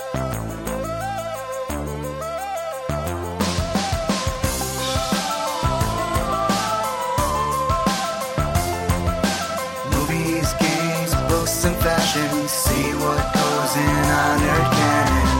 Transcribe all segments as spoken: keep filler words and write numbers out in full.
Movies, games, books, and fashion. See what goes in on Nerd Canon.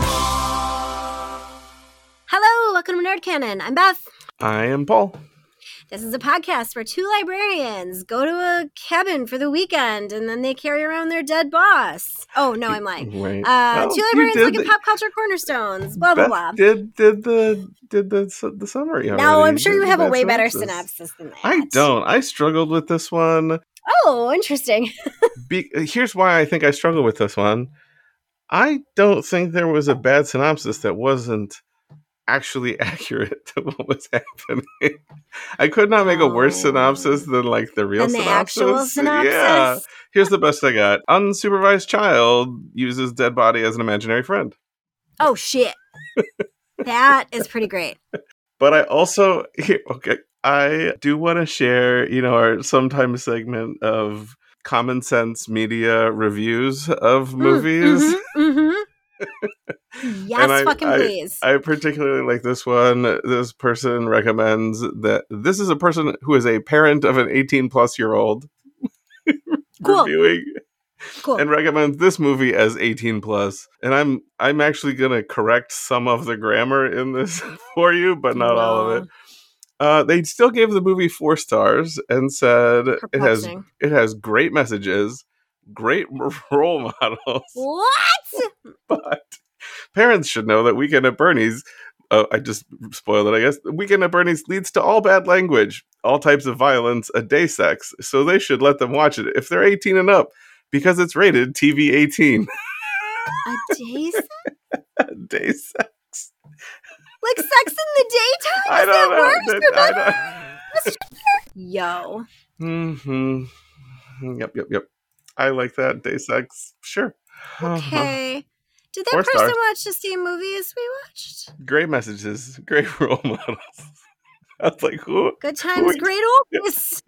Hello, welcome to Nerd Canon. I'm Beth. I am Paul. This is a podcast where two librarians go to a cabin for the weekend and then they carry around their dead boss. Oh, no, I'm lying. Wait. Uh, Oh, two you librarians did look at the- pop culture cornerstones, blah, blah, Beth blah. Did did the did the su- the summary? Now, already. I'm sure Did you have a that way better synopsis. synopsis than that. I don't. I struggled with this one. Oh, interesting. Be- Here's why I think I struggled with this one. I don't think there was a bad synopsis that wasn't actually accurate to what was happening. I could not make a worse Oh. synopsis than like the real Than the synopsis. actual synopsis? Yeah. Here's the best I got. Unsupervised child uses dead body as an imaginary friend. Oh, shit. That is pretty great. But I also, here, okay, I do want to share, you know, our sometimes segment of common sense media reviews of movies. Mm, mhm, mhm. Yes, And I- fucking I- please. I particularly like this one. This person recommends that this is a person who is a parent of an eighteen plus year old Cool. reviewing Cool. and recommends this movie as eighteen plus. And I'm I'm actually going to correct some of the grammar in this for you, but not all of it. Uh, they still gave the movie four stars and said it has Perplexing. it has great messages, great role models, What? but parents should know that Weekend at Bernie's. Uh, I just spoiled it, I guess. Weekend at Bernie's leads to all bad language, all types of violence, a day sex. So they should let them watch it if they're eighteen and up, because it's rated T V eighteen. A day sex? Day sex. Like sex in the daytime? I Is don't that know. worse That- or I better? don't- Yo. Mm-hmm. Yep, yep, yep. I like that. Day sex. Sure. Okay. Did that Four person stars. watch the same movie as we watched? Great messages. Great role models. I was like, who? Good times, Who- great oldies.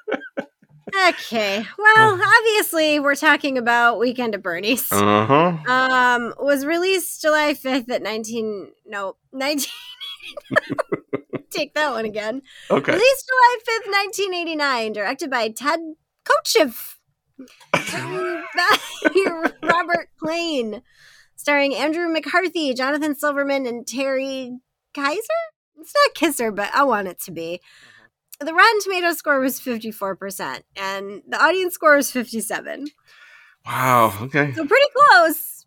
Okay. Well, obviously, we're talking about Weekend at Bernie's. Uh-huh. Um, was released July fifth at nineteen. No, nineteen. Take that one again. Okay. Released July fifth, nineteen eighty-nine. Directed by Ted Kotcheff. Robert Klein. Starring Andrew McCarthy, Jonathan Silverman, and Terry Kaiser? It's not Kisser, but I want it to be. The Rotten Tomato score was fifty-four percent, and the audience score was fifty-seven. Wow. Okay. So pretty close.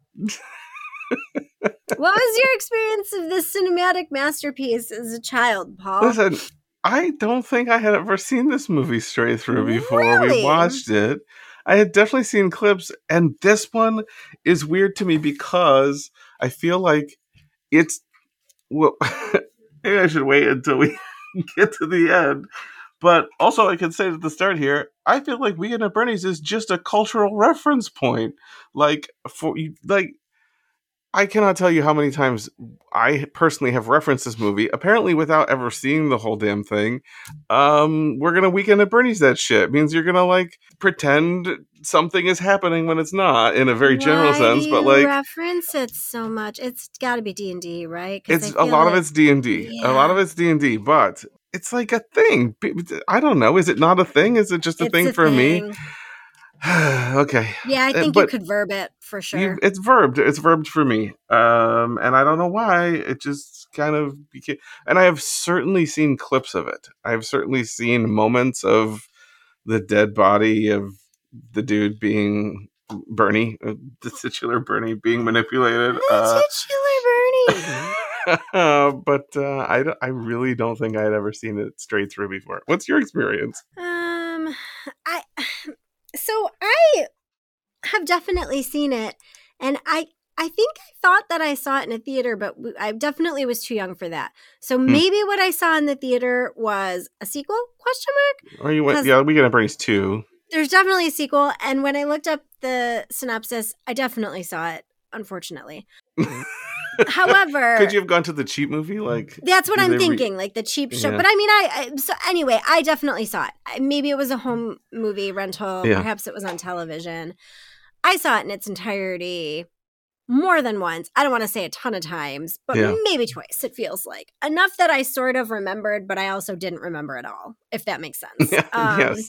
What was your experience of this cinematic masterpiece as a child, Paul? Listen, I don't think I had ever seen this movie straight through before Really? we watched it. I had definitely seen clips, and this one is weird to me because I feel like it's. Well, maybe I should wait until we get to the end. But also, I can say at the start here, I feel like Weekend at Bernie's is just a cultural reference point. Like for like. I cannot tell you how many times I personally have referenced this movie, apparently without ever seeing the whole damn thing. Um, we're gonna Weekend at Bernie's that shit. It means you're gonna like pretend something is happening when it's not, in a very general Why sense. do But you like, reference it so much. It's got to be D and D, right? 'Cause it's I a feel lot of like- it's D and D. A lot of it's D and D, but it's like a thing. I don't know. Is it not a thing? Is it just a It's thing a for me? thing. Okay. Yeah, I Uh, think you but could verb it for sure. You, it's verbed. It's verbed for me. Um, and I don't know why. It just kind of became. And I have certainly seen clips of it. I have certainly seen moments of the dead body of the dude being Bernie, uh, the titular Bernie being manipulated. Uh, Titular Bernie. but uh, I, don't- I really don't think I had ever seen it straight through before. What's your experience? Um, I so I have definitely seen it, and I I think I thought that I saw it in a theater, but w- I definitely was too young for that. So maybe what I saw in the theater was a sequel? Question mark. Or you went? 'Cause- Yeah, we get Bernie's two. There's definitely a sequel, and when I looked up the synopsis, I definitely saw it. Unfortunately, however, Could you have gone to the cheap movie? Like that's what did I'm they re- thinking, like the cheap show. Yeah. But I mean, I, I so anyway, I definitely saw it. I- Maybe it was a home movie rental. Yeah. Perhaps it was on television. I saw it in its entirety more than once. I don't want to say a ton of times, but Yeah. maybe twice, it feels like. Enough that I sort of remembered, but I also didn't remember at all, if that makes sense. Um, yes.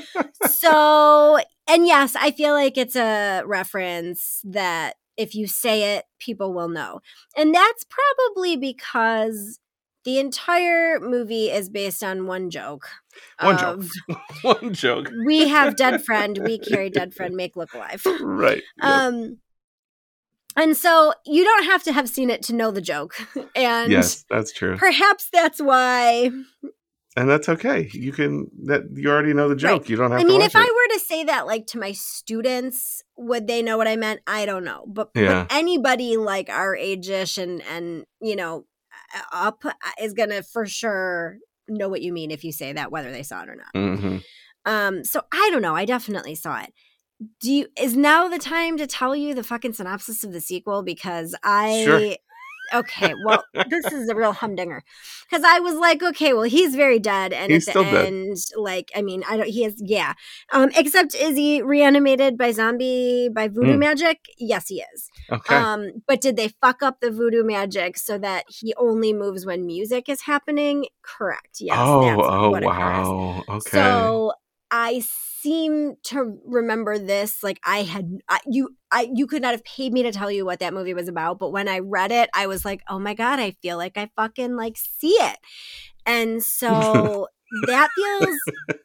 so, and yes, I feel like it's a reference that if you say it, people will know. And that's probably because the entire movie is based on one joke. One of, joke. One joke. We have dead friend, we carry dead friend, make look alive. Right. Yep. Um, and so you don't have to have seen it to know the joke. And yes, that's true. Perhaps that's why. And that's okay. You can, that you already know the joke. Right. You don't have I to mean, watch if it. I were to say that like to my students, would they know what I meant? I don't know. But, Yeah. but anybody like our age-ish and, and, you know, up is going to for sure know what you mean if you say that, whether they saw it or not. Mm-hmm. Um, so I don't know. I definitely saw it. Do you, is now the time to tell you the fucking synopsis of the sequel? Because I, Sure. okay, well, this is a real humdinger. Because I was like, okay, well, he's very dead, and He's at the still dead. end, like, I mean, I don't. He is, yeah. Um, except is he reanimated by zombie by voodoo Mm. magic? Yes, he is. Okay. Um, but did they fuck up the voodoo magic so that he only moves when music is happening? Correct. Yes. oh, that's oh, what occurs. wow. Okay. So I seem to remember this like I had I, you I you could not have paid me to tell you what that movie was about, but when I read it I was like, oh my god, I feel like I fucking like see it. And so that feels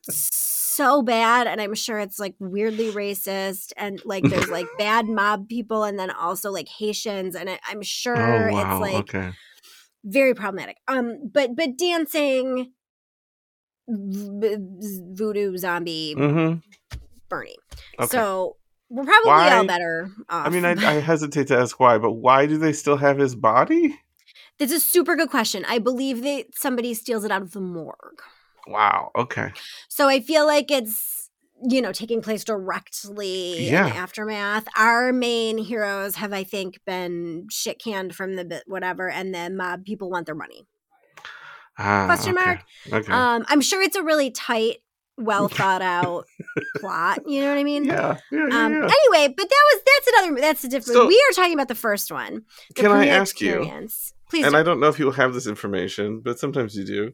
so bad, and I'm sure it's like weirdly racist, and like there's like bad mob people and then also like Haitians, and I, I'm sure oh, wow. it's like okay. very problematic. Um but but dancing v- voodoo zombie Mm-hmm. Bernie. Okay. So we're probably Why- all better off. I mean, I, I hesitate to ask why, but why do they still have his body? It's a super good question. I believe that somebody steals it out of the morgue. Wow. Okay. So I feel like it's, you know, taking place directly Yeah. in the aftermath. Our main heroes have, I think, been shit canned from the bit, whatever, and then mob people want their money. Ah, Question okay. mark? Okay. Um, I'm sure it's a really tight, well thought out plot. You know what I mean? yeah. Yeah. Yeah. Um, yeah. Anyway, but that was that's another that's a different. So- we are talking about the first one. The Can I premiere ask you? experience. Please. And do. I don't know if you have this information, but sometimes you do.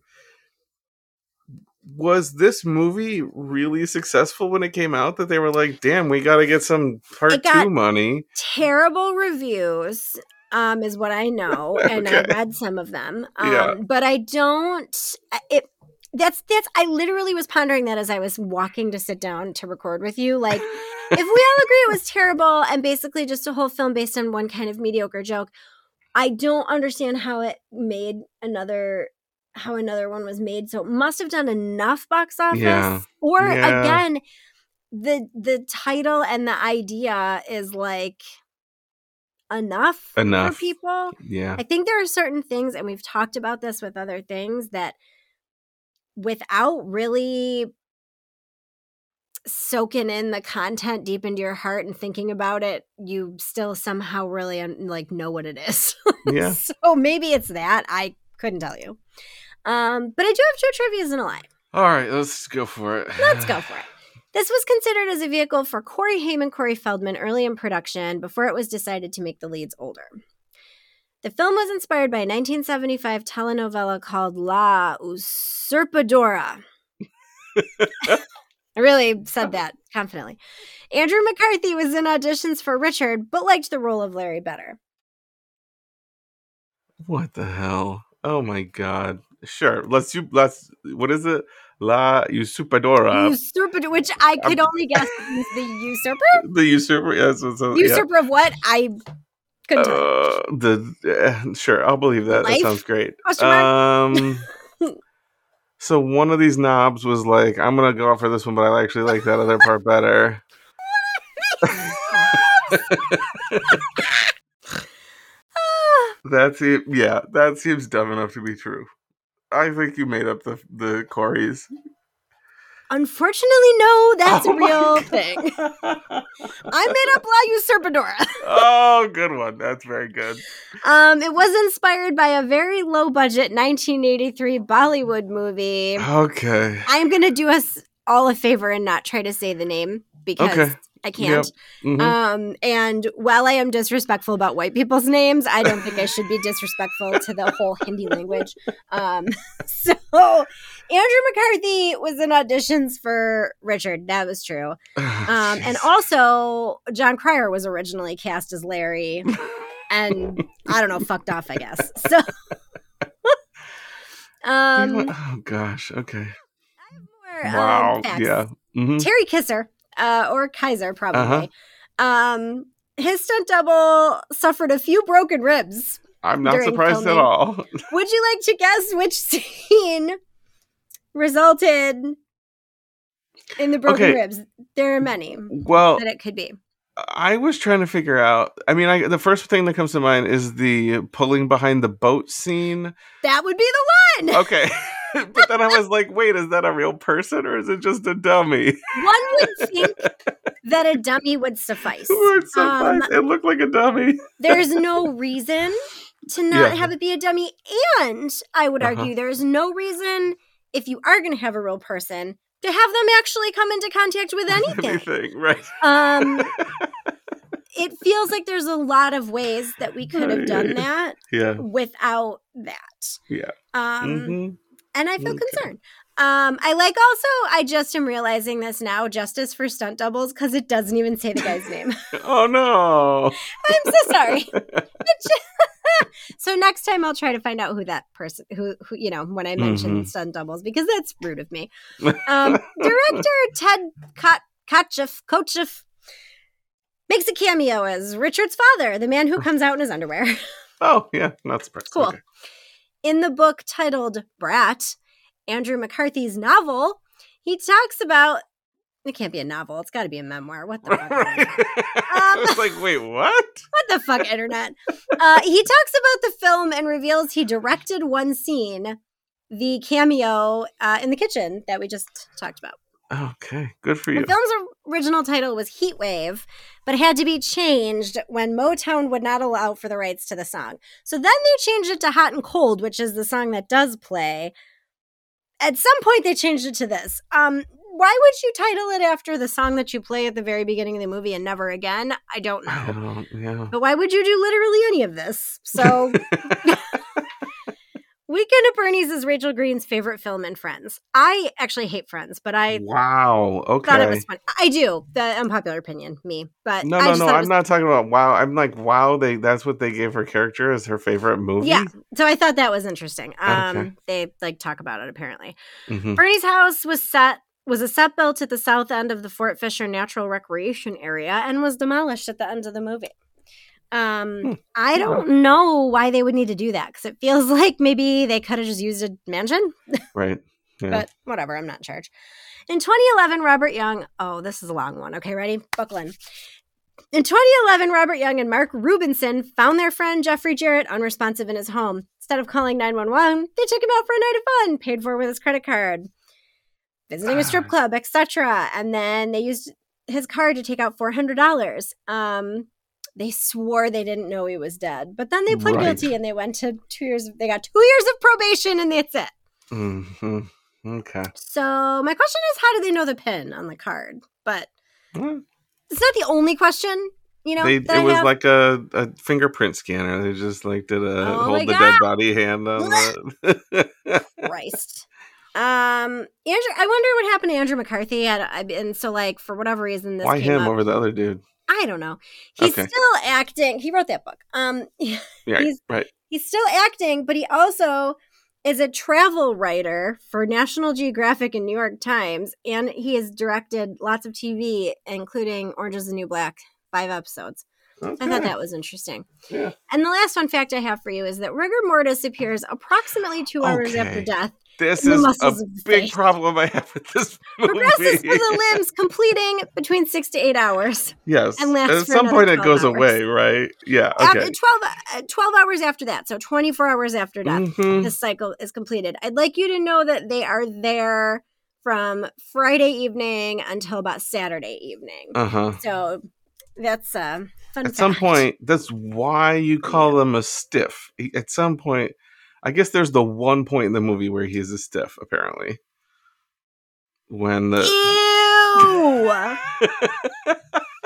Was this movie really successful when it came out that they were like, damn, we got to get some part It got- two money? Terrible reviews, um, is what I know, and I Okay. read some of them. Um, Yeah. But I don't. It. That's that's. I literally was pondering that as I was walking to sit down to record with you. Like, if we all agree it was terrible and basically just a whole film based on one kind of mediocre joke, I don't understand how it made another. How another one was made. So it must have done enough box office. Yeah. Or Yeah. again, the the title and the idea is like enough, Enough. for people. Yeah. I think there are certain things, and we've talked about this with other things, that without really soaking in the content deep into your heart and thinking about it, you still somehow really un- like know what it is. Yeah. So maybe it's that. I couldn't tell you. Um, but I do have two trivias and a lie. All right, let's go for it. Let's go for it. This was considered as a vehicle for Corey Haim and Corey Feldman early in production before it was decided to make the leads older. The film was inspired by a nineteen seventy-five telenovela called La Usurpadora. I really said that confidently. Andrew McCarthy was in auditions for Richard, but liked the role of Larry better. What the hell? Oh my god. Sure. Let's you let's what is it? La Usurpadora. Usurpador, which I could I'm- only guess is the usurper? The usurper. Yes. So, so, yeah. Usurper of what? I couldn't tell you. Uh, the uh, sure, I'll believe that. Life? That sounds great. Question mark? Um, so one of these knobs was like, "I'm gonna go for this one, but I actually like that other part better." That's it. Yeah, that seems dumb enough to be true. I think you made up the the Corys. Unfortunately, no, that's Oh a my real God. thing. I made up La Usurpadora. Oh, good one. That's very good. Um, it was inspired by a very low budget nineteen eighty-three Bollywood movie. Okay. I'm gonna do us all a favor and not try to say the name because Okay. I can't. Yep. Mhm. Um, and while I am disrespectful about white people's names, I don't think I should be disrespectful to the whole Hindi language. Um, so Andrew McCarthy was in auditions for Richard. That was true. Oh, Um, and jeez. also John Cryer was originally cast as Larry, and I don't know, fucked off, I guess. So, um, oh gosh. Okay. more, um, Wow. facts. Yeah. hmm Terry Kisser, uh, or Kaiser, probably. Uh-huh. Um, his stunt double suffered a few broken ribs. I'm not During surprised at filming. all. Would you like to guess which scene resulted in the broken Okay. ribs? There are many Well, that it could be. I was trying to figure out. I mean, I, the first thing that comes to mind is the pulling behind the boat scene. That would be the one. Okay. But then I was like, wait, is that a real person or is it just a dummy? One would think that a dummy would suffice. Word so Um, nice. It looked like a dummy. There's no reason to not Yeah. have it be a dummy. And I would Uh-huh. argue there's no reason, if you are going to have a real person, to have them actually come into contact with anything. Anything, right? Um, it feels like there's a lot of ways that we could have done that Yeah. without that. Yeah. Um, hmm And I feel Okay. concerned. Um, I like also, I just am realizing this now, Justice for Stunt Doubles, because it doesn't even say the guy's name. Oh no. I'm so sorry. So next time I'll try to find out who that person, who, who you know, when I mention Mhm. stunt doubles, because that's rude of me. Um, director Ted Kot- Kotcheff, Kotcheff makes a cameo as Richard's father, the man who comes out in his underwear. Oh yeah, not surprised. Cool. Okay. In the book titled Brat, Andrew McCarthy's novel, he talks about, it can't be a novel, it's got to be a memoir. What the fuck? Right. Internet? I was like, wait, what? What the fuck, internet? Uh, he talks about the film and reveals he directed one scene, the cameo uh, in the kitchen that we just talked about. Okay, good for The you. film's original title was Heat Wave, but had to be changed when Motown would not allow for the rights to the song. So then they changed it to Hot and Cold, which is the song that does play. At some point, they changed it to this. Um, why would you title it after the song that you play at the very beginning of the movie and Never Again? I don't I know. don't, yeah. But why would you do literally any of this? So, Weekend at Bernie's is Rachel Green's favorite film in Friends. I actually hate Friends, but I Wow. Okay. thought it was fun. I do. The unpopular opinion, me. But No, I no, just no. thought it I'm was- not talking about wow. I'm like wow. They that's what they gave her character as her favorite movie. Yeah. So I thought that was interesting. Um, Okay. They like talk about it apparently. Mhm. Bernie's house was set was a set built at the south end of the Fort Fisher Natural Recreation Area and was demolished at the end of the movie. Um, Hmm. I don't know why they would need to do that because it feels like maybe they could have just used a mansion. Right. Yeah. But whatever, I'm not in charge. In twenty eleven, Robert Young, oh, this is a long one. Okay, ready? Buckle in. In twenty eleven, Robert Young and Mark Rubinson found their friend Jeffrey Jarrett unresponsive in his home. Instead of calling nine one one, they took him out for a night of fun, paid for with his credit card, visiting a strip club, et cetera. And then they used his card to take out four hundred dollars. Um, they swore they didn't know he was dead, but then they pled Right. guilty and they went to two years. They got two years of probation, and that's it. hmm Okay. So my question is, how do they know the pin on the card? But Well, it's not the only question, you know. they, that it I was have. like a, a fingerprint scanner. They just like did a Oh my hold the God. dead body hand on the. Christ. Um, Andrew, I wonder what happened to Andrew McCarthy. And, and so, like, for whatever reason, this Why came him up. over the other dude? I don't know. He's Okay. still acting. He wrote that book. Um, Yeah. He's- right. he's still acting, but he also is a travel writer for National Geographic and New York Times, and he has directed lots of T V, including Orange is the New Black, five episodes. Okay. I thought that was interesting. Yeah. And the last fun fact I have for you is that rigor mortis appears approximately two hours Okay. after death. This in the is a muscles of the big face. problem I have with this movie. Progresses for the limbs, completing between six to eight hours. Yes. and lasts At for some another point it twelve goes hours. away, right? Yeah. After Okay. twelve, uh, twelve hours after that, so twenty-four hours after death, Mhm. this cycle is completed. I'd like you to know that they are there from Friday evening until about Saturday evening. Uh-huh. So that's uh, fun At some fact. point, that's why you call them a stiff. He- At some point, I guess there's the one point in the movie where he's a stiff, apparently. When the Ew!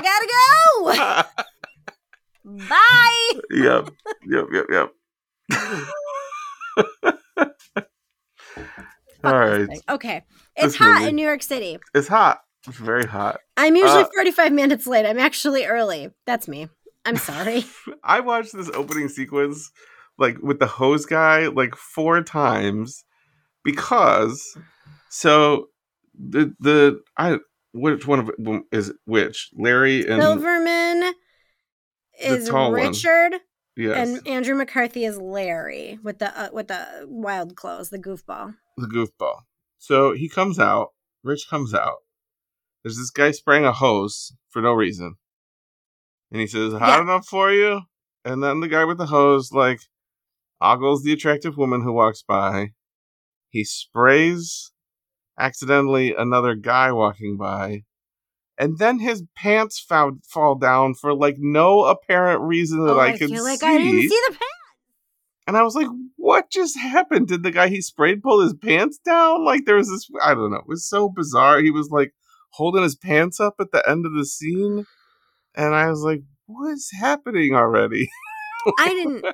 I gotta go. Bye. Yep. Yep. Yep. Yep. All right. Okay. It's This hot movie. in New York City. It's hot. It's very hot. I'm usually Uh, forty-five minutes late. I'm actually early. That's me. I'm sorry. I watched this opening sequence like with the hose guy like four times because so the the I which one of them is which Larry and Silverman is tall one. Richard, yes and Andrew McCarthy is Larry with the uh, with the wild clothes, the goofball. the goofball. So he comes out. Rich comes out. There's this guy spraying a hose for no reason, and he says, "Hot Yeah. enough for you?" And then the guy with the hose like ogles the attractive woman who walks by. He sprays accidentally another guy walking by, and then his pants fall, fall down for like no apparent reason that Oh, I I could feel like see. I didn't see the pants. And I was like, what just happened? Did the guy he sprayed pull his pants down? Like there was this, I don't know. It was so bizarre. He was like holding his pants up at the end of the scene. And I was like, what is happening already? I didn't.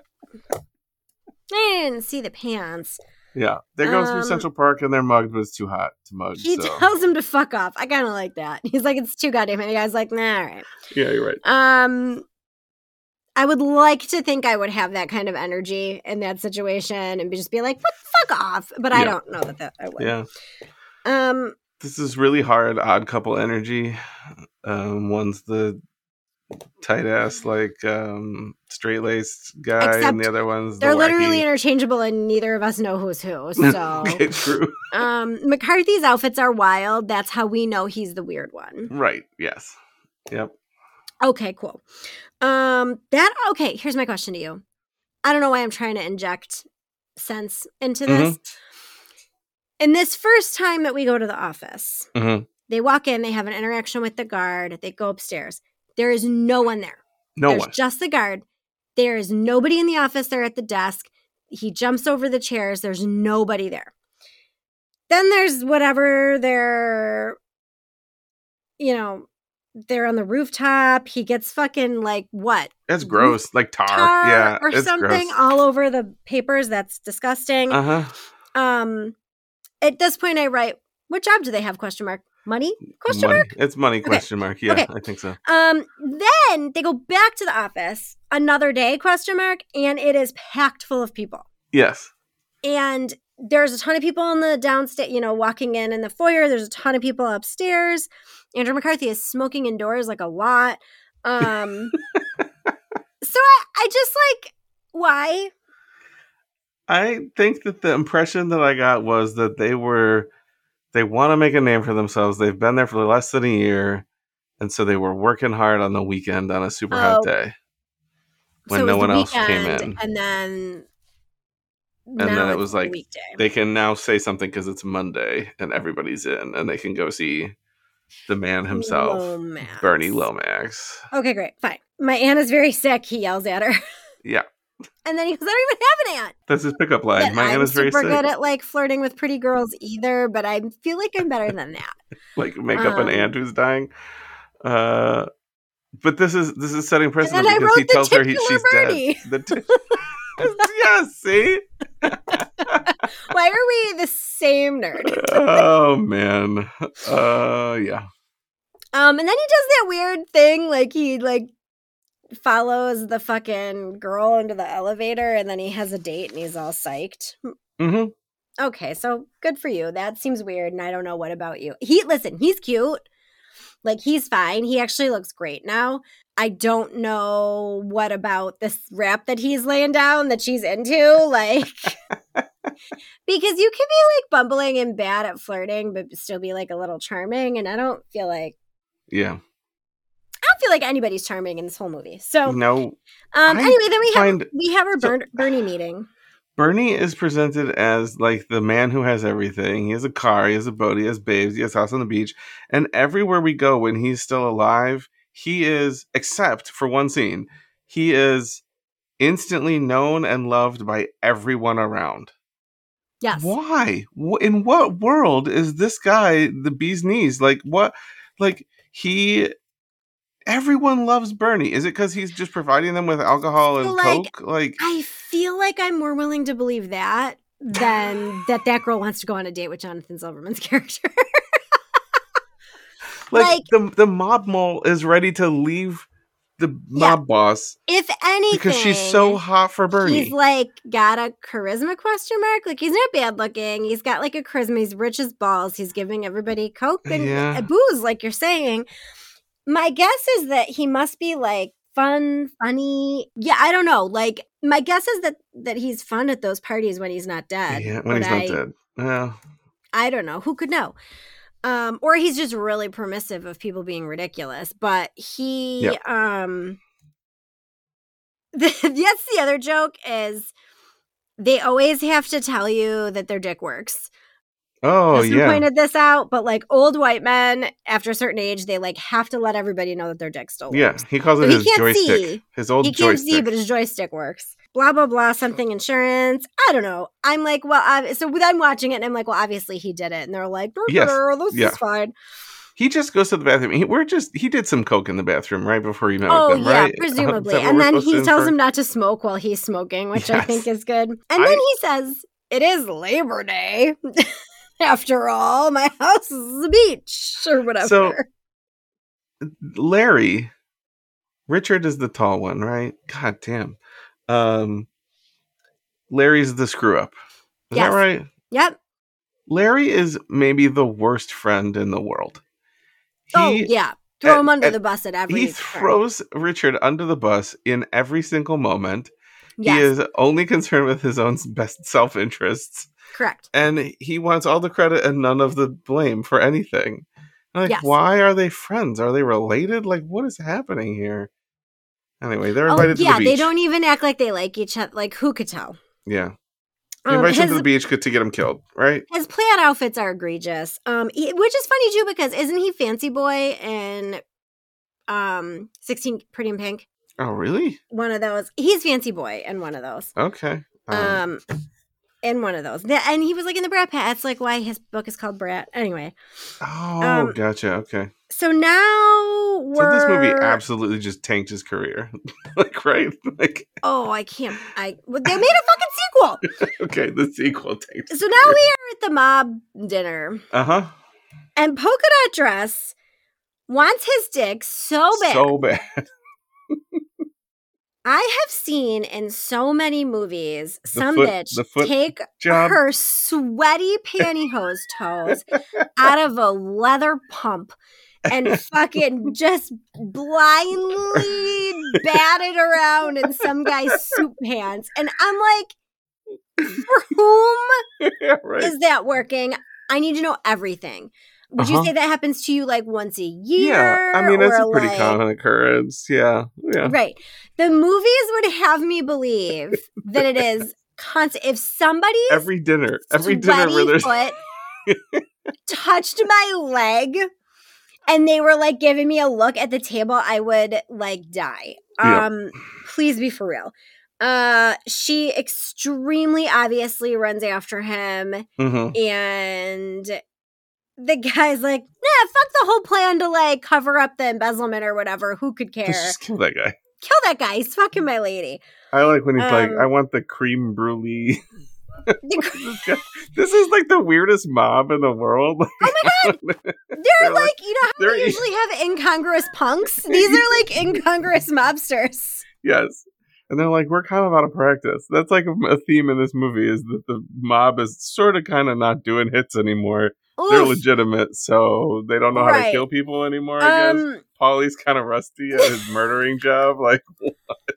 I didn't see the pants. Yeah. They're going through Um, Central Park and they're mugged, but it's too hot to mug. He so. tells him to fuck off. I kind of like that. He's like, it's too goddamn. And the guy's like, nah, all right. Yeah, you're right. Um, I would like to think I would have that kind of energy in that situation and just be like, "What? Fuck off!" But I Yeah. don't know that, that I would. Yeah. Um. This is really hard odd couple energy. Um, one's the tight ass, like um, straight laced guy, Except and the other one's the They're wacky. literally interchangeable, and neither of us know who's who. So, Okay, true. um, McCarthy's outfits are wild. That's how we know he's the weird one. Right. Yes. Yep. Okay, cool. Um, that okay. Here's my question to you. I don't know why I'm trying to inject sense into this. Mm-hmm. In this first time that we go to the office, Mm-hmm. they walk in. They have an interaction with the guard. They go upstairs. There is no one there. No There's one. just the guard. There is nobody in the office. They're at the desk. He jumps over the chairs. There's nobody there. Then there's whatever they're, you know, they're on the rooftop. He gets fucking like what? It's gross, like tar. Tar yeah, or it's something gross. all over the papers. That's disgusting. Uh huh. Um, at this point, I write, what job do they have? Question mark. Money? Question money. mark. It's money. Question mark. Yeah, Okay. I think so. Um, then they go back to the office another day, question mark, and it is packed full of people. Yes. And there's a ton of people in the downstairs, you know, walking in in the foyer. There's a ton of people upstairs. Andrew McCarthy is smoking indoors like a lot. Um, so I, I just like, why? I think that the impression that I got was that they were, they want to make a name for themselves. They've been there for less than a year. And so they were working hard on the weekend on a super hot Oh. day when So it no was one the else came weekend, in. And then, And then now it it's was the like, weekday. they can now say something because it's Monday and everybody's in and they can go see the man himself, Lomax. Bernie Lomax. Okay, great. Fine. My aunt is very sick, he yells at her. Yeah. And then he goes, I don't even have an aunt. That's his pickup line. And My aunt I'm is very super sick. good at like flirting with pretty girls either, but I feel like I'm better than that. Like make up an Um, aunt who's dying. Uh, but this is this is setting precedent then I because he wrote the tells her he, titular she's Bernie. dead. The t- yeah, see? Why are we the same nerd? Oh man. Uh, yeah. Um, and then he does that weird thing, like he like follows the fucking girl into the elevator, and then he has a date, and he's all psyched. Mm-hmm. Okay, so good for you. That seems weird, and I don't know what about you. He listen, he's cute. Like he's fine. He actually looks great now. I don't know what about this rap that he's laying down that she's into, like because you can be like bumbling and bad at flirting, but still be like a little charming, and I don't feel like Yeah. I don't feel like anybody's charming in this whole movie. So No. um I anyway, then we find- have we have our so- Bern- Bernie meeting. Bernie is presented as like the man who has everything. He has a car, he has a boat, he has babes, he has a house on the beach. And everywhere we go when he's still alive, he is, except for one scene, he is instantly known and loved by everyone around. Yes. Why? Wh- In what world is this guy the bee's knees? Like what? Like he everyone loves Bernie. Is it because he's just providing them with alcohol and So, like, coke? Like, I feel like I'm more willing to believe that than that that girl wants to go on a date with Jonathan Silverman's character. like, like- the the mob mole is ready to leave the mob Yeah. boss If anything, because she's so hot for Bernie. he's like got a charisma question mark. Like he's not bad looking. He's got like a charisma. He's rich as balls. He's giving everybody coke and Yeah. booze, like you're saying. My guess is that he must be like fun, funny. Yeah, I don't know. Like my guess is that that he's fun at those parties when he's not dead. yeah, when But he's not I, dead. Yeah. I don't know. Who could know? Um, or he's just really permissive of people being ridiculous. But he, Yep. um, the, that's the other joke is they always have to tell you that their dick works. Oh, Justin yeah. pointed this out, but like old white men, after a certain age, they like have to let everybody know that their dick still Yeah, works. he calls So it he his can't joystick. see. His old He can't joystick. see, but his joystick works. Blah, blah, blah, something insurance. I don't know. I'm like, well, ob- so I'm watching it and I'm like, well, obviously he did it. And they're like, Yes, this yeah. is fine. He just goes to the bathroom. He, we're just he did some coke in the bathroom right before he met Oh, with them, yeah, right? presumably. Is that what And we're then supposed he to tells infer? him not to smoke while he's smoking, which I Yes. think is good. And I- then he says, it is Labor Day. After all, my house is a beach or whatever. So- Larry, Richard is the tall one, right? God damn. Um, Larry's the screw up. Is Yes. that right? Yep. Larry is maybe the worst friend in the world. He, oh, yeah. Throw at- him under at- the bus at every he turn. throws Richard under the bus in every single moment. Yes, He is only concerned with his own best self-interests. correct. And he wants all the credit and none of the blame for anything. Like, Yes. why are they friends? Are they related? Like, what is happening here? Anyway, they're Oh, invited yeah, to the beach. they don't even act like they like each other. Like, who could tell? Yeah. He Um, invites him his, to the beach to get him killed, right? his plaid outfits are egregious, um, he- which is funny, too, because isn't he Fancy Boy in um, sixteen Pretty in Pink? Oh, really? One of those. He's Fancy Boy in one of those. Okay. Um, Um, in one of those. The- And he was like in the Brat Pack. That's like why his book is called Brat. Anyway. oh, um, gotcha. Okay. So now So we're... this movie absolutely just tanked his career. like, right? Like, Oh, I can't. I well, they made a fucking sequel. okay, the sequel tanked. So now we are at the mob dinner, Uh huh. and Polka Dot Dress wants his dick so bad. So bad. I have seen in so many movies some foot- bitch the foot take job. her sweaty pantyhose toes out of a leather pump and fucking just blindly bat it around in some guy's soup pants. And I'm like, for whom yeah, right. is that working? I need to know everything. Would you Uh-huh. say that happens to you like once a year? Yeah, I mean, it's or a pretty like- common occurrence. Yeah. Yeah. Right. The movies would have me believe that it is constant. If somebody's Every dinner. Every dinner where there's. foot touched my leg and they were like giving me a look at the table, I would like die. Yeah. Um, please be for real. Uh, she extremely obviously runs after him, Mhm. and the guy's like, "Yeah, fuck the whole plan to like cover up the embezzlement or whatever. Who could care? Let's just kill that guy. Kill that guy. He's fucking my lady." I like when he's like, Um, I want the cream brulee. This is like the weirdest mob in the world. Oh my god! They're, They're like- like, you know how they're- we usually have incongruous punks? These are like incongruous mobsters. Yes. And they're like, we're kind of out of practice. That's like a, a theme in this movie is that the mob is sort of kind of not doing hits anymore. They're Oof. legitimate, so they don't know how to Right. kill people anymore, I guess. Um, Paulie's kind of rusty at his murdering job. Like, the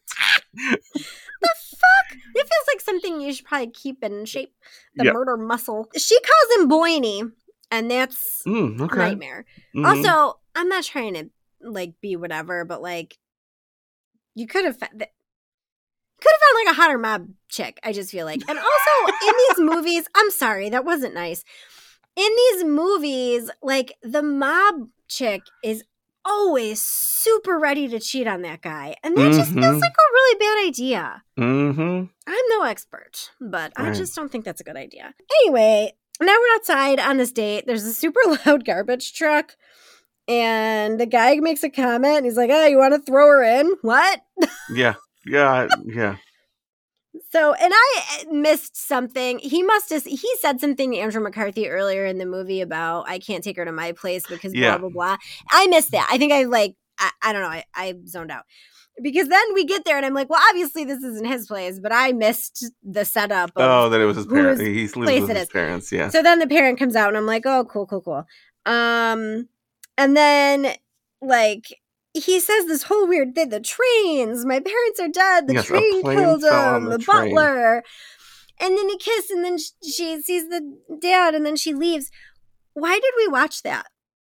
fuck? It feels like something you should probably keep in shape. The Yeah. murder muscle. She calls him Boiny, and that's mm, a okay. nightmare. Mhm. Also, I'm not trying to like be whatever, but like you could have fa- th- could have found like a hotter mob chick. I just feel like, and also in these movies, I'm sorry, that wasn't nice. In these movies, like the mob chick is always super ready to cheat on that guy, and that just feels Mhm. like a really bad idea. Mhm. I'm no expert, but I Right. just don't think that's a good idea. Anyway, now we're outside on this date. There's a super loud garbage truck. And the guy makes a comment and he's like, oh, you want to throw her in? What? Yeah. Yeah. Yeah. So, and I missed something. He must have, he said something to Andrew McCarthy earlier in the movie about, I can't take her to my place because Yeah. blah, blah, blah. I missed that. I think I like, I, I don't know. I, I zoned out. Because then we get there and I'm like, well, obviously this isn't his place, but I missed the setup of Oh, that it was his parents. whose He lives place with it his is. parents. Yeah. So then the parent comes out and I'm like, oh, cool, cool, cool. Um, and then like he says this whole weird thing, the trains, my parents are dead, the Yes, a train plane killed fell on him, the the train. butler. And then he kisses and then sh- she sees the dad and then she leaves. Why did we watch that?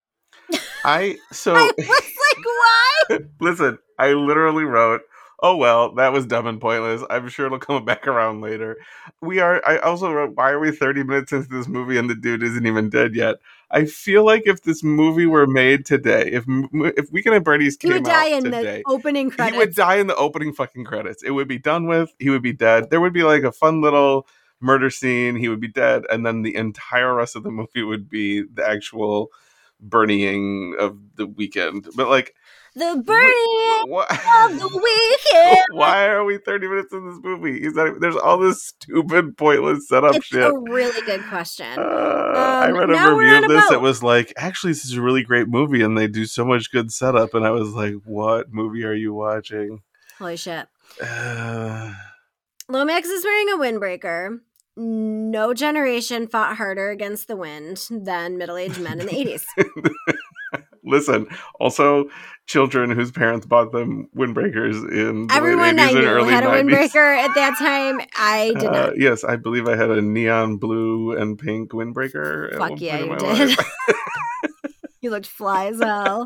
I, so. I was like, why? Listen, I literally wrote, oh, well, that was dumb and pointless. I'm sure it'll come back around later. We are, I also wrote, why are we thirty minutes into this movie and the dude isn't even dead yet? I feel like if this movie were made today, if if Weekend at Bernie's He came would die out in today, the opening credits. he would die in the opening fucking credits. It would be done with. He would be dead. There would be like a fun little murder scene. He would be dead. And then the entire rest of the movie would be the actual Bernieing of the weekend. But like, The burning what? of the weekend. Why are we thirty minutes in this movie? Is that there's all this stupid, pointless setup It's shit? a really good question. Uh, I Um, read now a we're review on of a this. boat. It was like, actually, this is a really great movie, and they do so much good setup. And I was like, what movie are you watching? Holy shit. Uh, Lomax is wearing a windbreaker. No generation fought harder against the wind than middle-aged men in the eighties. Listen, also children whose parents bought them windbreakers in the Everyone late I eighties and knew early had a nineties. windbreaker at that time. I did Uh, not. yes, I believe I had a neon blue and pink windbreaker. At one Fuck yeah, point in you my did. life. You looked fly as hell.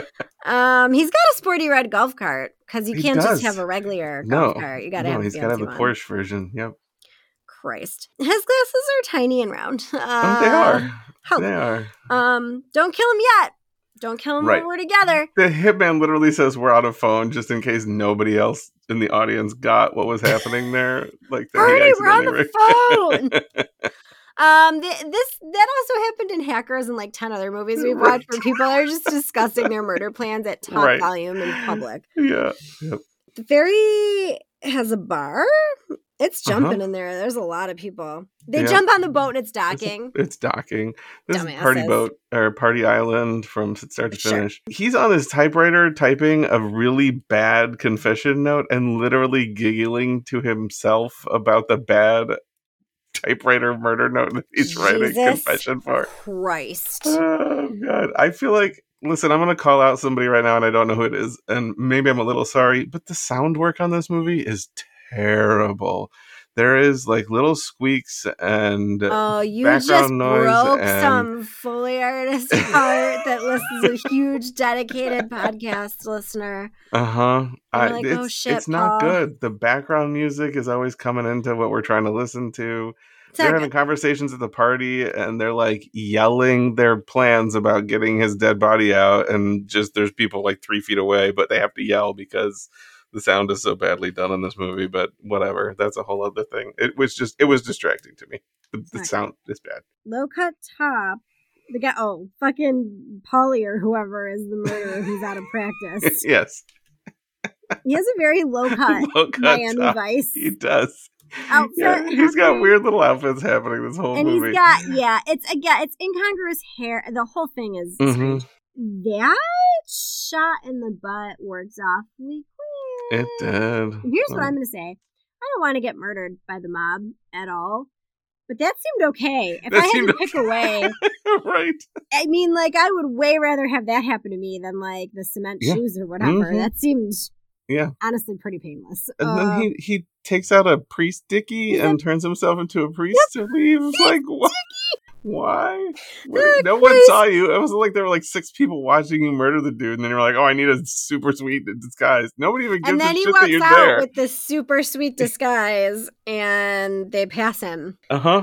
Um, he's got a sporty red golf cart because you He can't does. just have a regular No, golf cart. You got to no, have a he's got to have fancy the one. Porsche version. Yep. Christ, his glasses are tiny and round. Uh, Oh, they are. Help. They are. Um, don't kill him yet. Don't kill him Right. when we're together. The hitman literally says we're out of phone just in case nobody else in the audience got what was happening there. Like that Bernie, he we're on accidentally the phone. Um, th- this that also happened in Hackers and like ten other movies we've Right. watched where people are just discussing their murder plans at top Right. volume in public. Yeah. Yep. The ferry has a bar. It's jumping Uh-huh. in there. There's a lot of people. They Yeah. jump on the boat and it's It's, docking. it's docking. This is Dumbasses. Party Boat or Party Island from start to Sure. finish. He's on his typewriter typing a really bad confession note and literally giggling to himself about the bad typewriter murder note that he's writing Jesus confession for. Christ. Oh god. I feel like listen, I'm gonna call out somebody right now and I don't know who it is, and maybe I'm a little sorry, but the sound work on this movie is terrible. There is like little squeaks and Oh, you background just noise broke and- some Foley artist heart that listens a huge dedicated podcast listener. uh-huh. I, like, it's, oh, shit, it's not Paul. good. The background music is always coming into what we're trying to listen to. It's They're not having good. conversations at the party and they're like yelling their plans about getting his dead body out, and just there's people like three feet away, but they have to yell because the sound is so badly done in this movie. But whatever, that's a whole other thing. It was just it was distracting to me. The, the Right. sound is bad. Low cut top. The guy, oh, fucking Polly or whoever is the murderer who's out of practice. Yes, He has a very low cut Low cut Miami top. Vice he does. outfit. Yeah, he's got happening. weird little outfits happening this whole And movie. he's got, yeah, it's again, it's incongruous hair. The whole thing is Mhm. strange. That shot in the butt works awfully quick. It did. Here's what I'm going to say. I don't want to get murdered by the mob at all, but that seemed okay. If That I had seemed to pick a way, right. I mean, like, I would way rather have that happen to me than, like, the cement Yeah. shoes or whatever. Mhm. That seemed Yeah. honestly pretty painless. And Uh, then he, he takes out a priest dicky He's a- and turns himself into a priest to leave. Like, what? Why? What- The No one priest- saw you. It was like there were like six people watching you murder the dude, and then you're like, oh, I need a super sweet disguise. Nobody even gives and a then he shit that walks you're out there. with this super sweet disguise, and they pass him. Uh huh.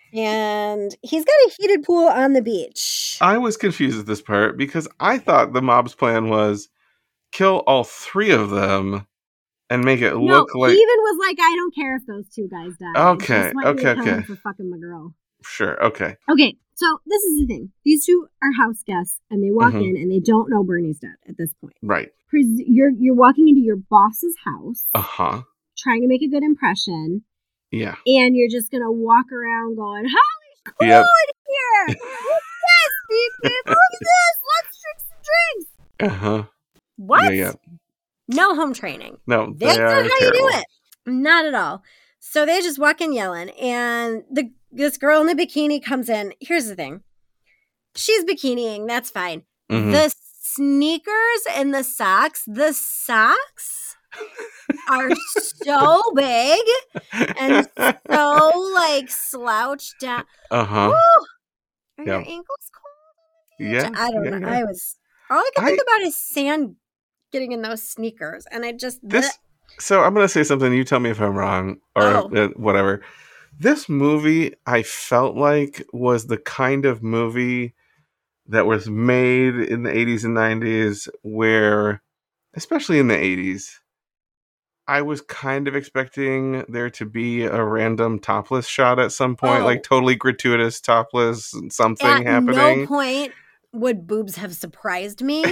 And he's got a heated pool on the beach. I was confused at this part because I thought the mob's plan was kill all three of them and make it no, look like he even was like, I don't care if those two guys die. I Okay, just want you to okay, kill him okay. for fucking my girl. Sure. Okay. Okay, so this is the thing. These two are house guests, and they walk Mhm. in, and they don't know Bernie's dead at this point. Right. Pres- You're you're walking into your boss's house, Uh huh. trying to make a good impression, Yeah. and you're just gonna walk around going, "Holy cool Yep. in here! What's this, beep beep? Who's this? Let's drink some drinks." Uh huh. What? Yeah. Yeah. No home training. No, That's they not are how terrible. you do it. Not at all. So they just walk in yelling, and the this girl in the bikini comes in. Here's the thing. She's bikiniing. That's fine. Mhm. The sneakers and the socks, the socks are so big and so like slouched down. Uh huh. Woo! Are Yeah. your ankles cold? Yeah. I don't yeah, know. yeah. I was all I could think I- about is sand getting in those sneakers, and I just This. So I'm gonna say something. You tell me if I'm wrong or Oh. uh, whatever. This movie, I felt like, was the kind of movie that was made in the eighties and nineties where, especially in the eighties, I was kind of expecting there to be a random topless shot at some point, Oh. like totally gratuitous topless and something At happening. no point would boobs have surprised me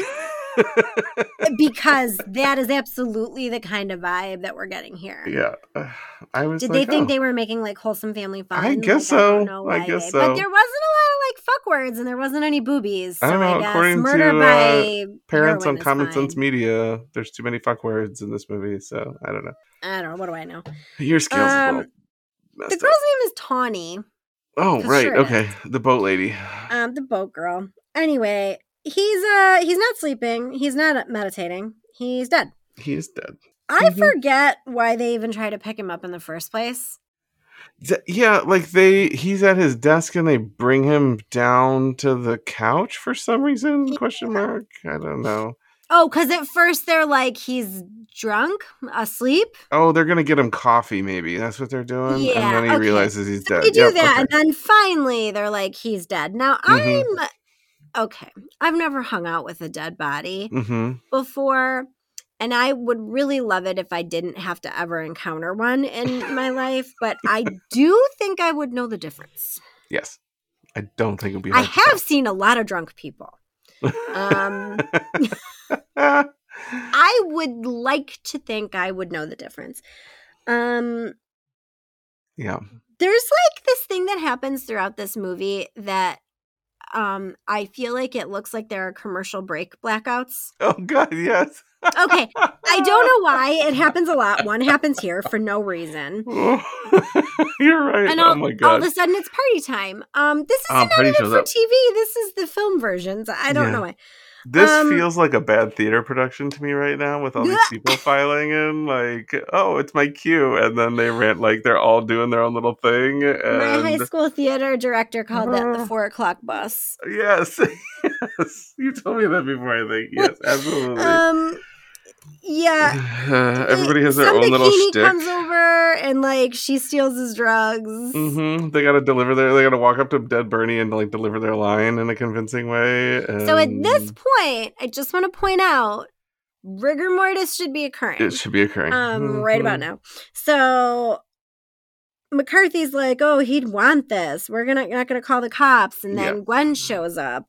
because that is absolutely the kind of vibe that we're getting here. Yeah. I was Did like, they think oh. they were making like wholesome family fun? I guess Like, I don't so. know I why guess they- so. But there wasn't a lot of like fuck words and there wasn't any boobies. So I I, don't know, guess according murder to, by Parents on heroin is Common fine. Sense Media, there's too many fuck words in this movie, so I don't know. I don't know. What do I know? Your skills Um, is a little The messed girl's up. name is Tawny. Oh, 'cause right. sure it Okay. The boat lady. Um, the boat girl. Anyway, he's uh he's not sleeping. He's not meditating. He's dead. He is dead. I Mhm. forget why they even tried to pick him up in the first place. D- Yeah, like they, he's at his desk and they bring him down to the couch for some reason? Question mark. I don't know. Oh, because at first they're like he's drunk, asleep. Oh, they're gonna get him coffee. Maybe that's what they're doing. Yeah, and then he okay. realizes he's So dead. they do Yep, that, okay. and then finally they're like he's dead. Now Mhm. I'm okay. I've never hung out with a dead body Mm-hmm. before, and I would really love it if I didn't have to ever encounter one in my life. But I do think I would know the difference. Yes, I don't think it'll be. I hard to have seen a lot of drunk people. Um, tell. I would like to think I would know the difference. Um, Yeah. there's like this thing that happens throughout this movie that um, I feel like it looks like there are commercial break blackouts. Oh God, yes. Okay, I don't know why it happens a lot. One happens here for no reason. You're right. And oh all, my all God. of a sudden it's party time. Um, this Oh, isn't Party edited shows for up. T V. This is the film versions. I don't Yeah. know why. This um, feels like a bad theater production to me right now with all these people filing in. Like, oh, it's my cue. And then they rant like they're all doing their own little thing. My high And school theater director called that the Uh. four o'clock bus. yes, yes. You told me that before, I think. Yes, absolutely. Um, yeah. Uh, everybody has their Some own little bikini shtick. comes over and like she steals his drugs. Mm-hmm. They gotta deliver their. They gotta walk up to dead Bernie and like deliver their line in a convincing way. And So at this point, I just want to point out rigor mortis should be occurring. it should be occurring. um, right about Mhm. now. So McCarthy's like, "Oh, he'd want this. We're gonna not gonna call the cops." And then Yeah. Gwen shows up.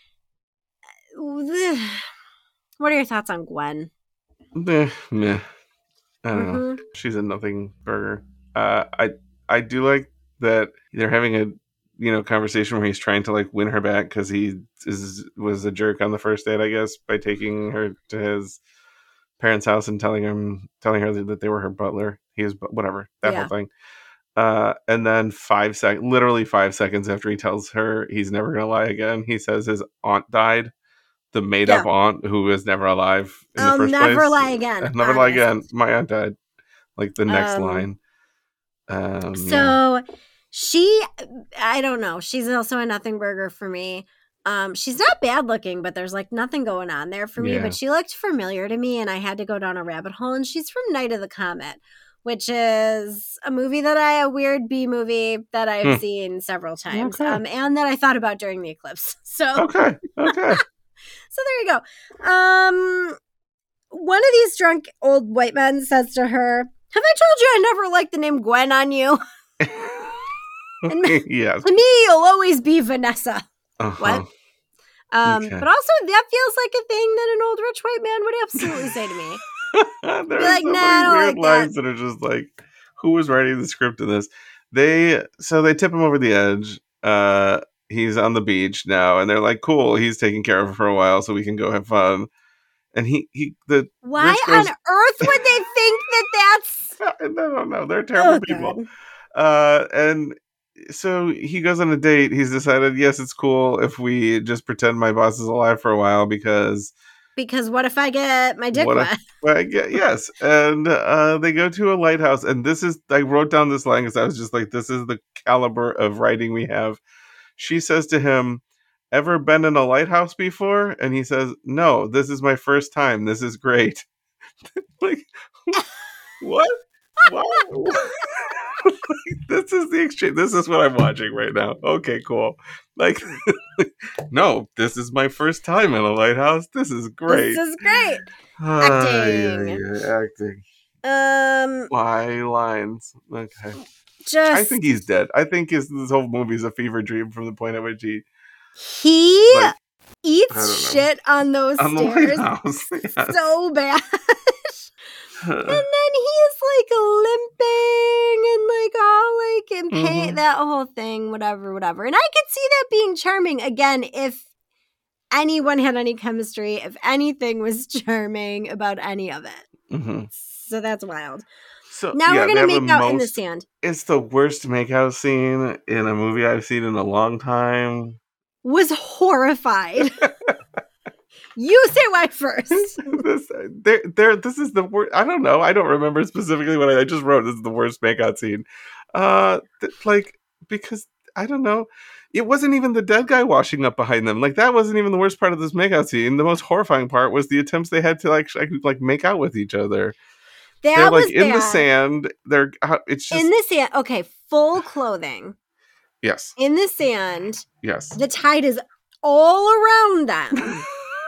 What are your thoughts on Gwen? Meh, meh. I don't know. Mhm. She's a nothing burger. Uh, I I do like that they're having a you know conversation where he's trying to like win her back because he is was a jerk on the first date, I guess, by taking her to his parents' house and telling him telling her that they were her butler. He was bu- whatever that Yeah. whole thing. Uh, and then five sec, literally five seconds after he tells her he's never gonna lie again, he says his aunt died, the made up aunt who was never alive in I'll the first never place. lie again. I'll never lie honest. again. My aunt died. Like the next Um, line. Um, yeah. So she, I don't know. She's also a nothing burger for me. Um, she's not bad looking, but there's like nothing going on there for me. Yeah. But she looked familiar to me, and I had to go down a rabbit hole. And she's from Night of the Comet, which is a movie that I, a weird B movie that I've Hmm. seen several times, Okay. um, and that I thought about during the eclipse. So, Okay. Okay. so there you go. Um, one of these drunk old white men says to her, "Have I told you I never liked the name Gwen on you?" And to Yes. me, you'll always be Vanessa. Uh-huh. What? Um, Okay. But also, that feels like a thing that an old rich white man would absolutely say to me. There Be are like, so nah, many I don't weird like that. lines that are just like, who was writing the script in this? They so they tip him over the edge. Uh, he's on the beach now, and they're like, "Cool, he's taking care of her for a while, so we can go have fun." And he he the Why rich goes, on earth would they think that that's... I don't know, they're terrible Oh, people. God. Uh, and so he goes on a date. He's decided, yes, it's cool if we just pretend my boss is alive for a while because Because what if I get my dick what wet? if well, I get, yes. And uh, they go to a lighthouse, and this is I wrote down this line because I was just like, this is the caliber of writing we have. She says to him, "Ever been in a lighthouse before?" And he says, "No, this is my first time. This is great." Like, what? What? This is the exchange. This is what I'm watching right now. Okay, cool. Like, no, this is my first time in a lighthouse. This is great. This is great. Ah, acting. yeah, yeah, acting. Um, Why lines? Okay. just I think he's dead. I think his, this whole movie is a fever dream from the point at which he he like, I don't eats know. shit on those on the stairs lighthouse. Yes. so bad. And then he's like limping and like all like in pain, Mhm. that whole thing, whatever, whatever. And I could see that being charming again if anyone had any chemistry, if anything was charming about any of it. Mhm. So that's wild. So Now yeah, we're they gonna have make the out in the most- sand. It's the worst makeout scene in a movie I've seen in a long time. Was horrified. You say why first. this, there, there. This is the worst. I don't know. I don't remember specifically what I, I just wrote. This is the worst makeout scene. Uh, th- like because I don't know. It wasn't even the dead guy washing up behind them. Like that wasn't even the worst part of this makeout scene. The most horrifying part was the attempts they had to like sh- like make out with each other. That They're like was in the bad. sand. They're uh, it's just In the sand. Okay, full clothing. yes, In the sand. yes. The tide is all around them.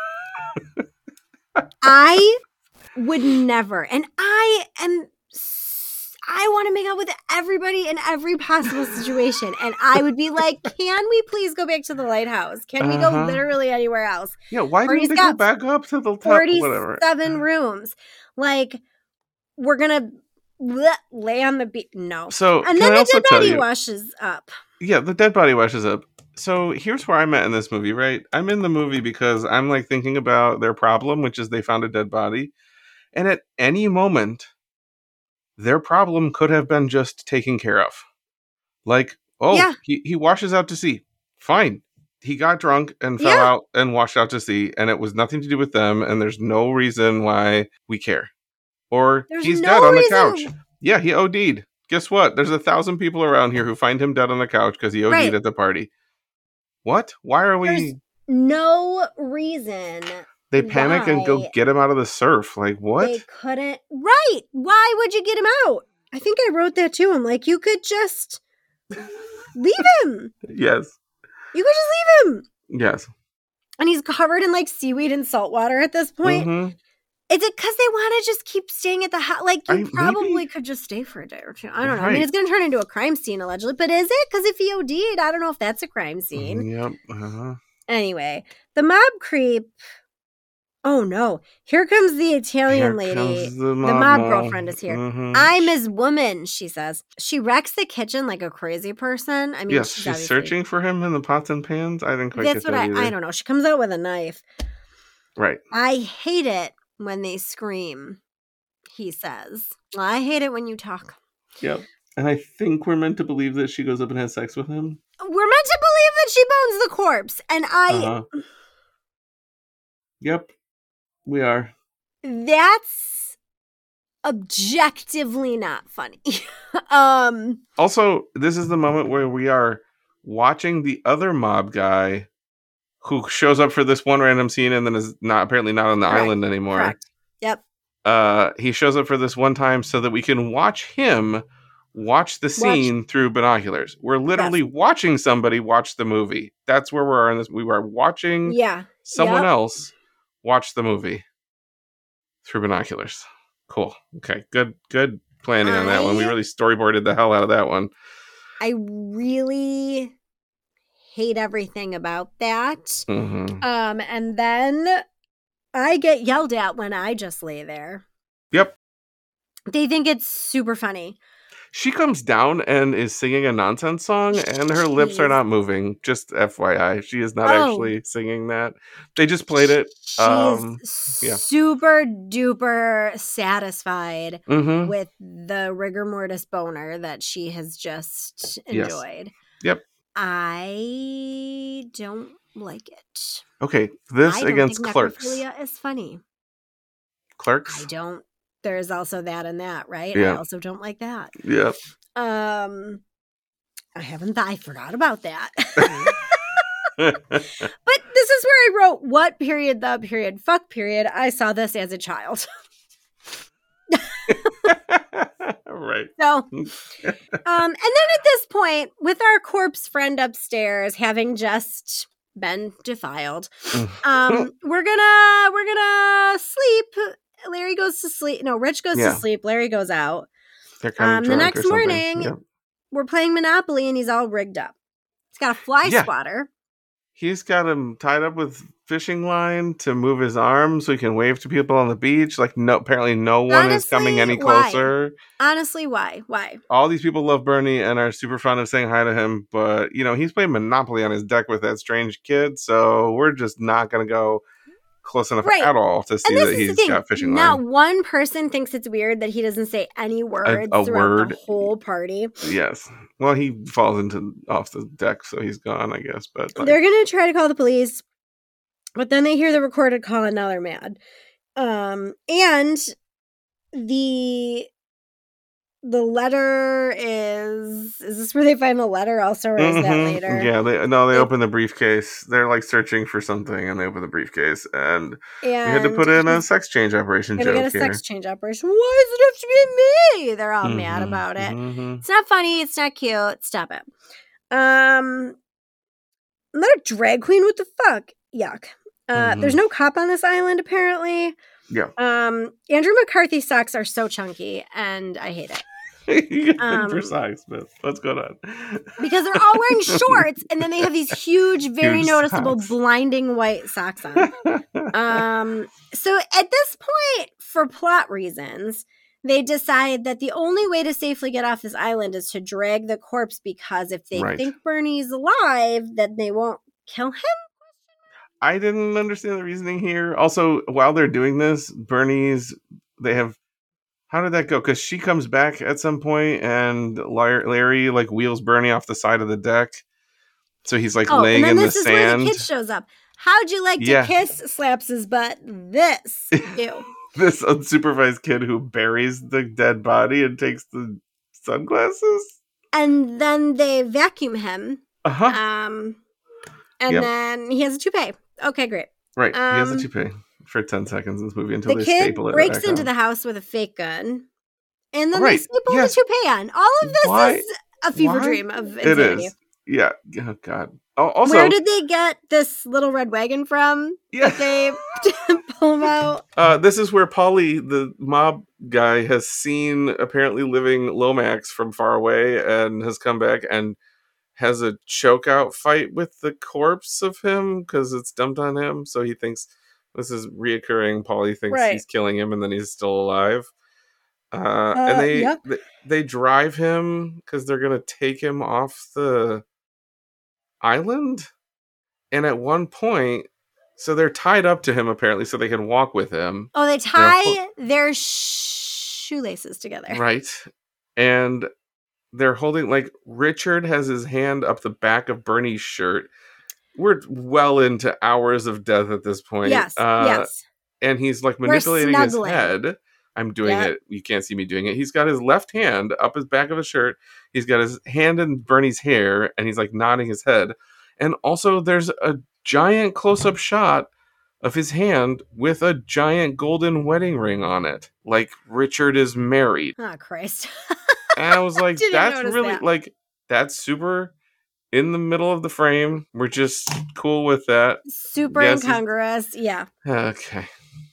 I would never. And I am. s- I want to make out with everybody in every possible situation. And I would be like, can we please go back to the lighthouse? Can we go Uh-huh. literally anywhere else? Yeah, why Or didn't he's they go got back up to the top? Whatever. forty-seven rooms. Like, we're going to lay on the beach. No. So And can then I the also dead tell body you? washes up. Yeah, the dead body washes up. So here's where I'm at in this movie, right? I'm in the movie because I'm like thinking about their problem, which is they found a dead body. And at any moment, their problem could have been just taken care of. Like, oh, Yeah. he, he washes out to sea. Fine. He got drunk and fell Yeah. out and washed out to sea, and it was nothing to do with them, and there's no reason why we care. Or There's he's no dead on the reason- couch. Yeah, he OD'd. Guess what? There's a thousand people around here who find him dead on the couch because he OD'd Right. at the party. What? Why are we... There's no reason They panic and go why get him out of the surf. Like, what? they couldn't. Right. Why would you get him out? I think I wrote that too. I'm like, you could just leave him. Yes. You could just leave him. Yes. And he's covered in like seaweed and salt water at this point. Mhm. Is it because they want to just keep staying at the house? Like, you I- probably maybe. could just stay for a day or two. I don't know. I mean, Right. it's going to turn into a crime scene, allegedly. But is it? Because if he OD'd, I don't know if that's a crime scene. Yep. Uh-huh. Anyway, the mob creep. Oh, no. Here comes the Italian Here lady. comes the The mob mob mom. girlfriend is here. Mhm. I'm his woman, she says. She wrecks the kitchen like a crazy person. I mean, yes, she's, she's obviously- searching for him in the pots and pans. I didn't quite That's get what that I, either. I don't know. She comes out with a knife. Right. I hate it when they scream, he says. I hate it when you talk. Yep. And I think we're meant to believe that she goes up and has sex with him. We're meant to believe that she bones the corpse. And I, Uh-huh. Yep. We are. that's objectively not funny. um, Also, this is the moment where we are watching the other mob guy who shows up for this one random scene and then is not apparently not on the Correct. island anymore. Correct. Yep. Uh, he shows up for this one time so that we can watch him watch the scene through binoculars. We're literally watching somebody watch the movie. That's where we are in this. We were watching Yeah. someone Yep. else watch the movie through binoculars. Cool. Okay. Good. Good planning on that one. We I- really storyboarded the hell out of that one. I really hate everything about that. Mm-hmm. Um, and then I get yelled at when I just lay there. Yep. They think it's super funny. She comes down and is singing a nonsense song, and her lips are She's- not moving. Just F Y I, she is not Oh. actually singing that. They just played it. She's Um, yeah. super duper satisfied Mm-hmm. with the rigor mortis boner that she has just Yes. enjoyed. Yep. I don't like it. Okay, this I don't against think Clerks. necrophilia is funny. Clerks. I don't. There's also that and that, right? Yeah. I also don't like that. Yep. Um, I haven't. I forgot about that. But this is where I wrote what period, the period, fuck period. I saw this as a child. Right. So, um, and then at this point, with our corpse friend upstairs having just been defiled, um, we're gonna we're gonna sleep. Larry goes to sleep. No, Rich goes Yeah. to sleep. Larry goes out. They're kind of Um, the drunk next or something. morning, Yep. we're playing Monopoly, and he's all rigged up. He's got a fly Yeah. swatter. He's got him tied up with fishing line to move his arm so he can wave to people on the beach. Like, no, apparently no one is coming Honestly, any why? closer. Honestly, why? Why? All these people love Bernie and are super fond of saying hi to him, but, you know, he's playing Monopoly on his deck with that strange kid, so we're just not going to go close enough Right. at all to see And this that is the he's thing. got fishing Not line. one person thinks it's weird that he doesn't say any words a throughout word. the whole party. Yes. Well, he falls into off the deck, so he's gone, I guess. But like, They're gonna try to call the police, but then they hear the recorded call and now they're mad. Um, and the the letter is is this where they find the letter also, or is that Mhm. later? Yeah, they no, they It- open the briefcase. They're like searching for something, and they open the briefcase, and And we had to put in a he's sex change operation gonna joke get a here. sex change operation. Why does it have to be me? They're all mad Mhm, about it. mhm. It's not funny. It's not cute. Stop it. Um, another drag queen. What the fuck? Yuck. Uh, Mhm. There's no cop on this island apparently. Yeah. Um, Andrew McCarthy socks are so chunky, and I hate it You got Um, for socks, but what's going on? because they're all wearing shorts, and then they have these huge, very Huge noticeable, socks. blinding white socks on. Um, so at this point, for plot reasons, they decide that the only way to safely get off this island is to drag the corpse, because if they Right. think Bernie's alive, then they won't kill him. I didn't understand the reasoning here. Also, while they're doing this, Bernie's they have. How did that go? Because she comes back at some point, and Lar- Larry like wheels Bernie off the side of the deck, so he's like Oh, and laying then in the this is where sand. the kid shows up. How'd you like to Yeah. kiss? Slaps his butt. This. Ew. This unsupervised kid who buries the dead body and takes the sunglasses. And then they vacuum him. Uh huh. Um, and Yep. then he has a toupee. Okay, great. Right. he has a um, toupee for ten seconds in this movie until The they kid staple it. breaks back into on. the house with a fake gun. And then Right, they staple yes. the toupee on. All of this Why- is a fever why? dream of It insanity. is. Yeah. Oh God. Oh, also, Where did they get this little red wagon from? yeah. They pull him out. Uh, this is where Paulie, the mob guy, has seen apparently living Lomax from far away and has come back and has a choke out fight with the corpse of him because it's dumped on him. So he thinks this is reoccurring. Paulie thinks Right. he's killing him and then he's still alive. Uh, Uh, and they, yep. they they drive him because they're gonna take him off the island. And at one point, so they're tied up to him apparently, so they can walk with him. Oh, they They're tie hol- their shoelaces together. Right. And they're holding, like, Richard has his hand up the back of Bernie's shirt. We're well into hours of death at this point. Yes, Uh, yes. And he's, like, We're manipulating his snuggling. head. I'm doing Yep. it. You can't see me doing it. He's got his left hand up his back of his shirt. He's got his hand in Bernie's hair, and he's, like, nodding his head. And also, there's a giant close-up shot of his hand with a giant golden wedding ring on it. Like, Richard is married. Oh, Christ. And I was like, Didn't that's notice really, that. like, that's super in the middle of the frame. We're just cool with that. Super Yes, he's- incongruous. Yeah. Okay.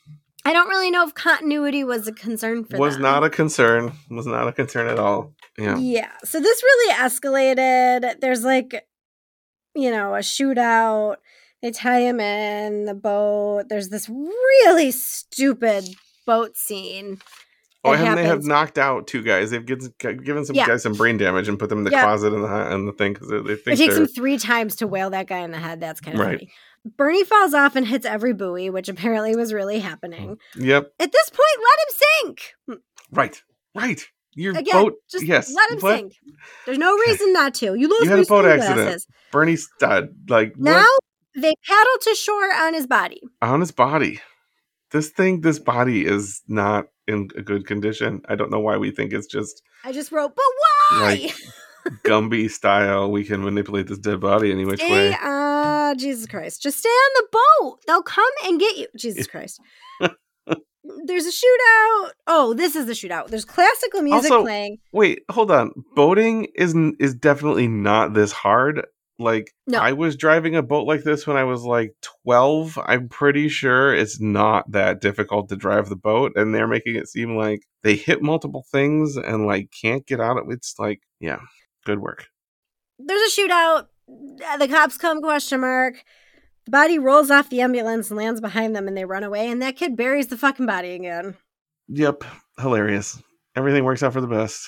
I don't really know if continuity was a concern for Was them. not a concern. Was not a concern at all. Yeah. Yeah. So this really escalated. There's like, you know, a shootout. They tie him in the boat. There's this really stupid boat scene. Oh, that and they have happens. knocked out two guys. They've given, given some Yeah. guys some brain damage and put them in the Yeah. closet and the, and the thing because they, they It think takes they're... him three times to whale that guy in the head. That's kind of Right. funny. Bernie falls off and hits every buoy, which apparently was really happening. Yep. At this point, let him sink. Right. Right. Your Again, boat... just yes. let him What? sink. There's no reason not to. You lost You had my a boat accident. sunglasses. Bernie's dead. Like, Now what? they paddle to shore on his body. On his body. This thing, this body is not in a good condition. I don't know why we think it's just I just wrote, but why? Like, Gumby style. We can manipulate this dead body any which Stay, way. uh, Jesus Christ. Just stay on the boat. They'll come and get you. Jesus Christ. There's a shootout. Oh, this is the shootout. There's classical music Also, playing. Wait, hold on. Boating is n- is definitely not this hard. Like, No. I was driving a boat like this when I was like twelve. I'm pretty sure it's not that difficult to drive the boat, and they're making it seem like they hit multiple things and like can't get out of it. It's like, yeah, good work. There's a shootout. The cops come, question mark. The body rolls off the ambulance and lands behind them, and they run away, and that kid buries the fucking body again. Yep, hilarious. Everything works out for the best.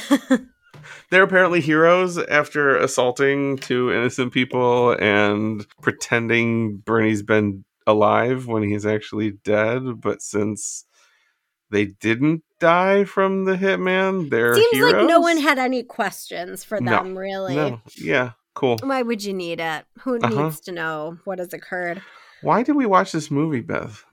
They're apparently heroes after assaulting two innocent people and pretending Bernie's been alive when he's actually dead. But since they didn't die from the hitman, they're Seems heroes. like no one had any questions for No, them, really. No, yeah, cool. Why would you need it? Who Uh-huh. needs to know what has occurred? Why did we watch this movie, Beth?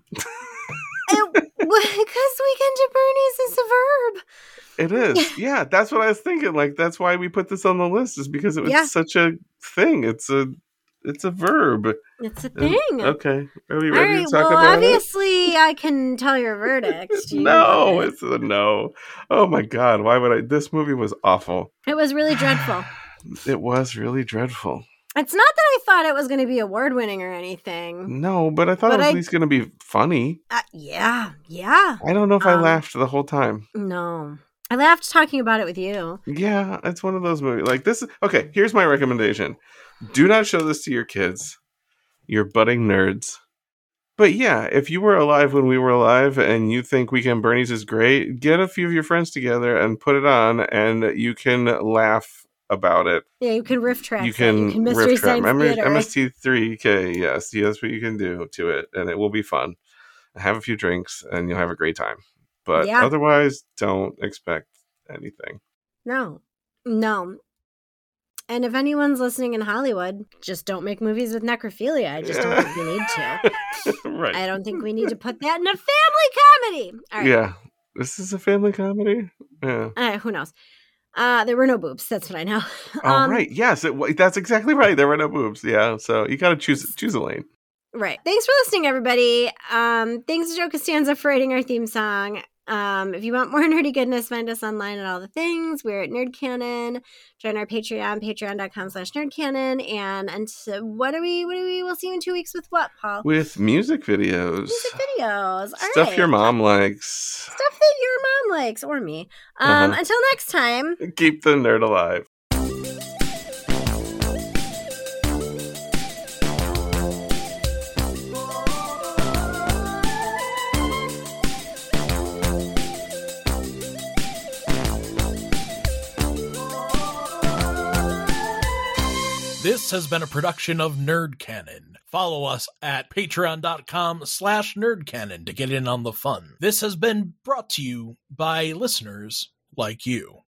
It, because Weekend at Bernie's is a verb. It is. Yeah, that's what I was thinking. Like, that's why we put this on the list, is because it was Yeah. such a thing. It's a it's a verb. It's a And- thing. okay. Are we All ready right, to talk well, about obviously, I can tell your verdict. it? You- No, it's a no. Oh my god, why would I? This movie was awful. It was really dreadful. It was really dreadful. It's not that I thought it was going to be award winning or anything. No, but I thought But it was I- at least going to be funny. Uh, yeah, yeah. I don't know if I Um, laughed the whole time. No. I laughed talking about it with you. Yeah, it's one of those movies. Like this. Is, okay, here's my recommendation: do not show this to your kids. You're budding nerds. But yeah, if you were alive when we were alive and you think Weekend Bernie's is great, get a few of your friends together and put it on, and you can laugh about it. Yeah, you can riff track. You it. can You can Mystery riff track. Science M- Theater. M S T three K, yes, yes, what you can do to it, and it will be fun. Have a few drinks, and you'll have a great time. But Yeah. otherwise, don't expect anything. No, no. And if anyone's listening in Hollywood, just don't make movies with necrophilia. I just don't think we need to. Right. I don't think we need to put that in a family comedy. All right. Yeah. This is a family comedy? Yeah. Uh, who knows? Uh, there were no boobs. That's what I know. Oh, Um, right. Yes, it, wa- that's exactly right. There were no boobs. Yeah. So you got to choose choose a lane. Right. Thanks for listening, everybody. Um, thanks to Joe Costanza for writing our theme song. Um, if you want more nerdy goodness, find us online at all the things. We're at Nerd Cannon. Join our Patreon, patreon.com slash nerdcannon. And until, what are we, what are we, we'll see you in two weeks with what, Paul? With music videos. Music videos. All Stuff right. your mom likes. Stuff that your mom likes, or me. Um, Uh-huh. Until next time. Keep the nerd alive. This has been a production of Nerd Cannon. Follow us at patreon.com slash nerdcannon to get in on the fun. This has been brought to you by listeners like you.